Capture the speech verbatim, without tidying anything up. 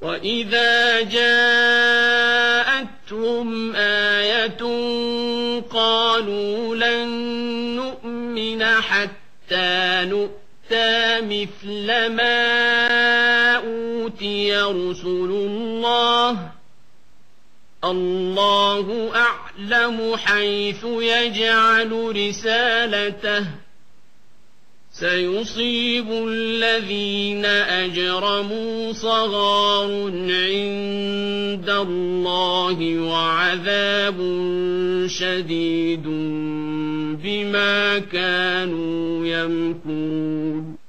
وَإِذَا جَاءَتْهُمْ آيَةٌ قَالُوا لَن نُّؤْمِنَ حَتَّىٰ نُؤْتَىٰ مِثْلَ مَا أُوتِيَ رُسُلُ اللَّهِ ۘ اللَّهُ أَعْلَمُ حَيْثُ يَجْعَلُ رِسَالَتَهُ ۗ سَيُصِيبُ الَّذِينَ أَجْرَمُوا صَغَارٌ عِندَ اللَّهِ وَعَذَابٌ شَدِيدٌ بِمَا كَانُوا يَمْكُرُونَ